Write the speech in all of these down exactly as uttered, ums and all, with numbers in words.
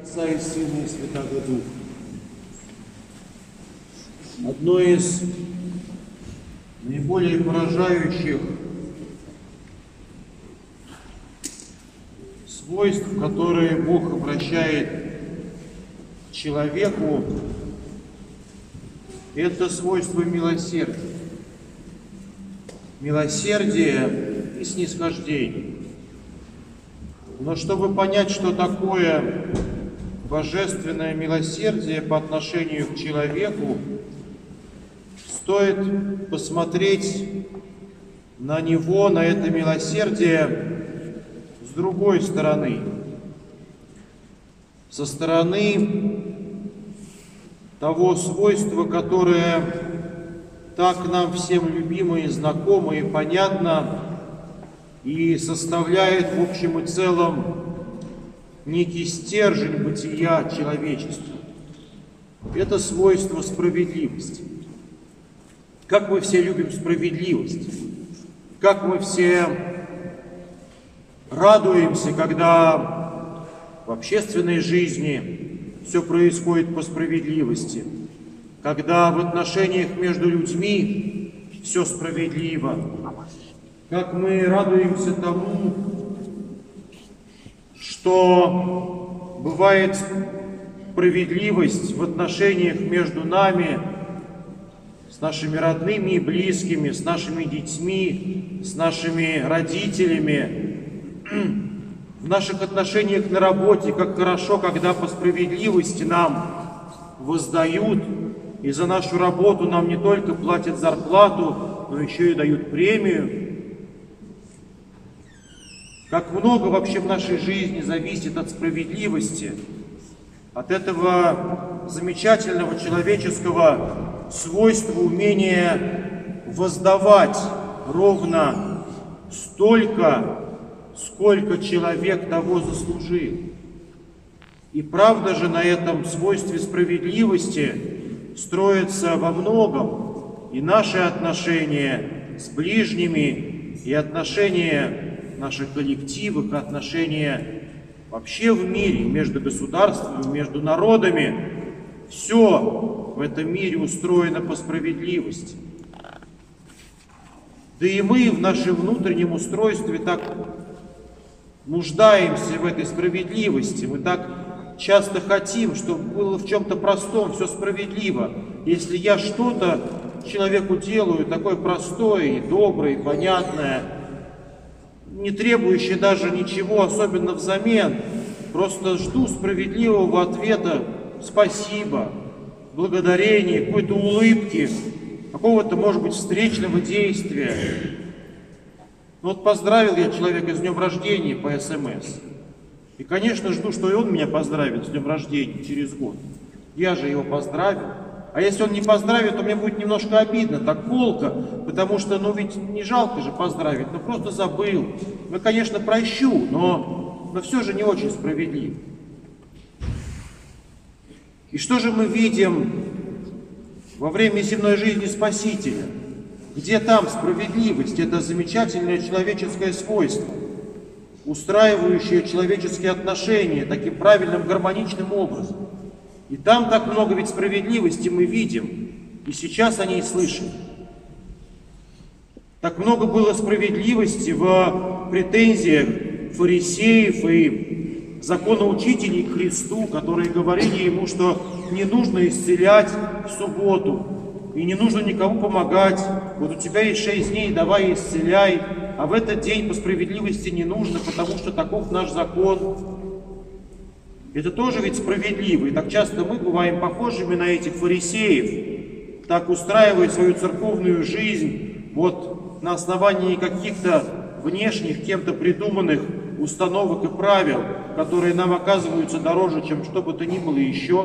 Отца и Сына и Святаго Духа. Одно из наиболее поражающих свойств, которые Бог обращает к человеку, это свойство милосердия. Милосердие и снисхождение. Но чтобы понять, что такое божественное милосердие по отношению к человеку, стоит посмотреть на него, на это милосердие с другой стороны. Со стороны того свойства, которое так нам всем любимо и знакомо и понятно, и составляет в общем и целом некий стержень бытия человечества. Это свойство справедливости. Как мы все любим справедливость, как мы все радуемся, когда в общественной жизни все происходит по справедливости, когда в отношениях между людьми все справедливо, как мы радуемся тому, что бывает справедливость в отношениях между нами, с нашими родными и близкими, с нашими детьми, с нашими родителями, в наших отношениях на работе, как хорошо, когда по справедливости нам воздают, и за нашу работу нам не только платят зарплату, но еще и дают премию. Как много вообще в нашей жизни зависит от справедливости, от этого замечательного человеческого свойства, умения воздавать ровно столько, сколько человек того заслужил. И правда же на этом свойстве справедливости строится во многом и наши отношения с ближними, и отношения наших коллективов, и отношения вообще в мире, между государствами, между народами. Все в этом мире устроено по справедливости. Да и мы в нашем внутреннем устройстве так нуждаемся в этой справедливости. Мы так часто хотим, чтобы было в чем-то простом все справедливо. Если я что-то человеку делаю такое простое и доброе, и понятное, не требующее даже ничего особенно взамен, просто жду справедливого ответа, спасибо, благодарения, какой-то улыбки, какого-то, может быть, встречного действия. Ну вот поздравил я человека с днем рождения по эс эм эс. И, конечно, жду, что и он меня поздравит с днем рождения через год. Я же его поздравил. А если он не поздравит, то мне будет немножко обидно, так колко, потому что, ну ведь не жалко же поздравить, ну просто забыл. Ну, конечно, прощу, но, но все же не очень справедливо. И что же мы видим во время земной жизни Спасителя? Где там справедливость, это замечательное человеческое свойство, устраивающее человеческие отношения таким правильным, гармоничным образом? И там так много ведь справедливости мы видим, и сейчас о ней слышим. Так много было справедливости в претензиях фарисеев и законоучителей к Христу, которые говорили ему, что не нужно исцелять в субботу, и не нужно никому помогать. Вот у тебя есть шесть дней, давай исцеляй, а в этот день по справедливости не нужно, потому что таков наш закон. Это тоже ведь справедливо. И так часто мы бываем похожими на этих фарисеев, так устраивая свою церковную жизнь вот на основании каких-то внешних, кем-то придуманных установок и правил, которые нам оказываются дороже, чем что бы то ни было еще.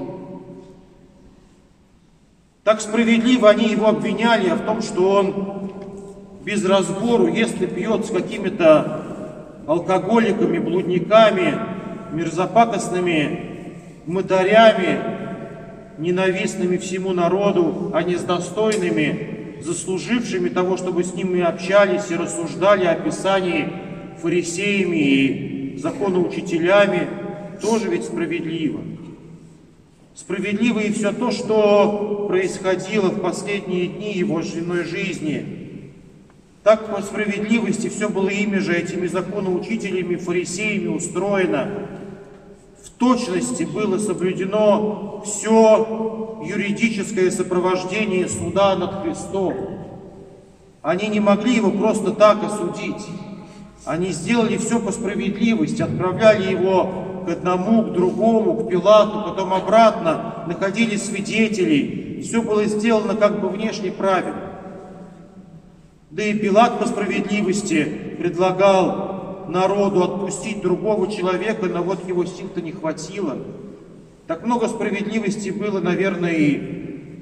Так справедливо они его обвиняли в том, что он без разбору, если пьет с какими-то алкоголиками, блудниками, мерзопакостными мытарями, ненавистными всему народу, а не с достойными, заслужившими того, чтобы с ними общались и рассуждали о Писании фарисеями и законоучителями. тоже ведь справедливо. Справедливо и все то, что происходило в последние дни его земной жизни. Так по справедливости все было ими же, этими законоучителями, фарисеями устроено. В точности было соблюдено все юридическое сопровождение суда над Христом. Они не могли его просто так осудить. Они сделали все по справедливости, отправляли его к одному, к другому, к Пилату, потом обратно, находили свидетелей. Все было сделано как бы внешне правильно. Да и Пилат по справедливости предлагал народу отпустить другого человека, но вот его сил-то не хватило. Так много справедливости было, наверное, и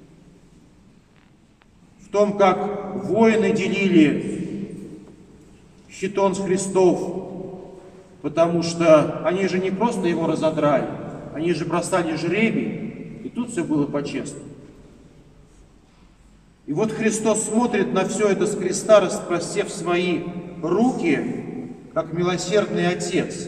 в том, как воины делили хитон с Христов, потому что они же не просто его разодрали, они же бросали жребий, и тут все было по-честному. И вот Христос смотрит на все это с креста, распростев свои руки, как милосердный Отец.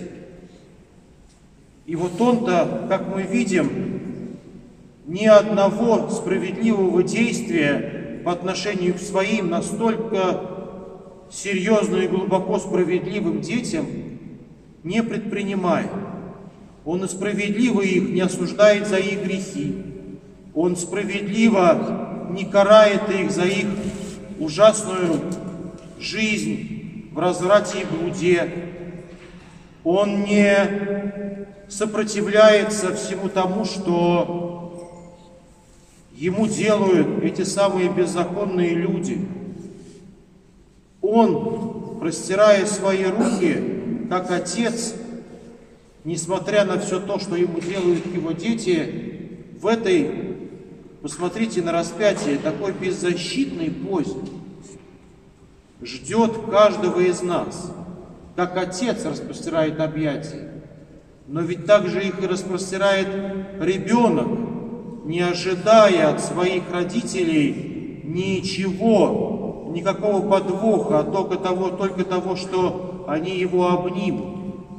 И вот Он-то, как мы видим, ни одного справедливого действия по отношению к своим настолько серьезным и глубоко справедливым детям не предпринимает. Он и справедливо их не осуждает за их грехи. Он справедливо не карает их за их ужасную жизнь в разврате и блуде. Он не сопротивляется всему тому, что ему делают эти самые беззаконные люди. Он, простирая свои руки, как Отец, несмотря на все то, что ему делают его дети, в этой, посмотрите на распятие, такой беззащитной позе, ждет каждого из нас, как Отец распростирает объятия, но ведь также их и распростирает ребенок, не ожидая от своих родителей ничего, никакого подвоха, а только того, только того, что они его обнимут.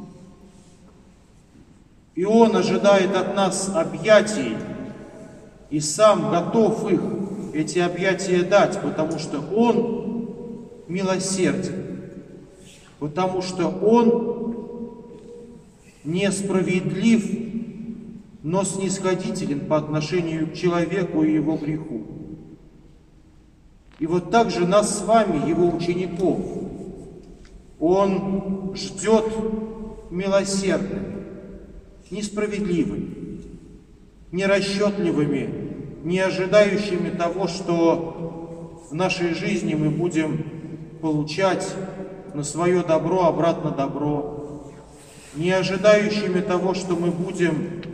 И он ожидает от нас объятий, и сам готов их, эти объятия дать, потому что он милосерден, потому что он несправедлив, но снисходителен по отношению к человеку и его греху. И вот так же нас с вами, его учеников, он ждет милосердным, несправедливыми, нерасчетливыми, не ожидающими того, что в нашей жизни мы будем получать на свое добро обратно добро, не ожидающими того, что мы будем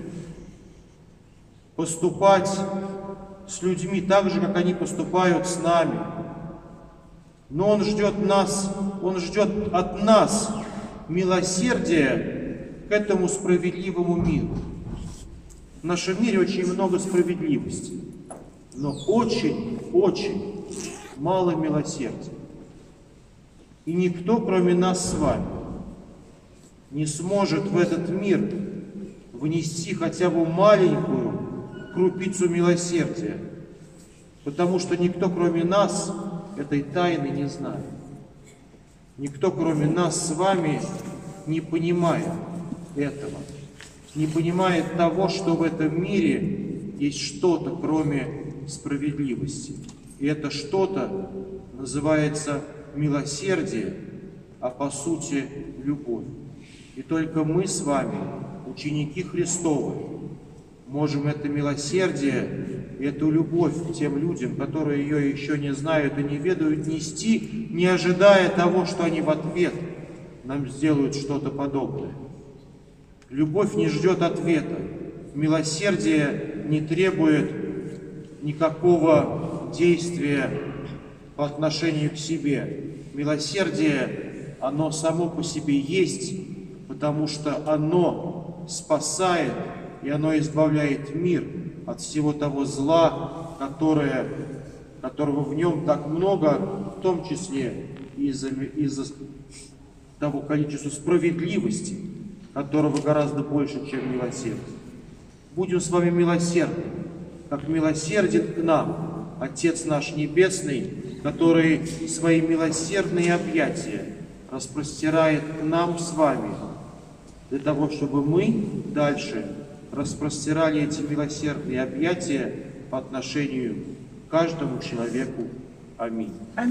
поступать с людьми так же, как они поступают с нами. Но Он ждет нас, Он ждет от нас милосердия к этому справедливому миру. В нашем мире очень много справедливости, но очень-очень мало милосердия. И никто, кроме нас с вами, не сможет в этот мир внести хотя бы маленькую крупицу милосердия, потому что никто, кроме нас, этой тайны не знает. Никто, кроме нас с вами, не понимает этого, не понимает того, что в этом мире есть что-то, кроме справедливости. И это что-то называется милосердие, а по сути любовь. И только мы с вами, ученики Христовы, можем это милосердие, эту любовь к тем людям, которые ее еще не знают и не ведают, нести, не ожидая того, что они в ответ нам сделают что-то подобное. Любовь не ждет ответа. Милосердие не требует никакого действия по отношению к себе. Милосердие, оно само по себе есть, потому что оно спасает и оно избавляет мир от всего того зла, которое, которого в нем так много, в том числе из-за из-за того количества справедливости, которого гораздо больше, чем милосердие. Будем с вами милосердны, как милосерден к нам Отец наш Небесный, который свои милосердные объятия распростирает к нам с вами, для того, чтобы мы дальше распростирали эти милосердные объятия по отношению к каждому человеку. Аминь.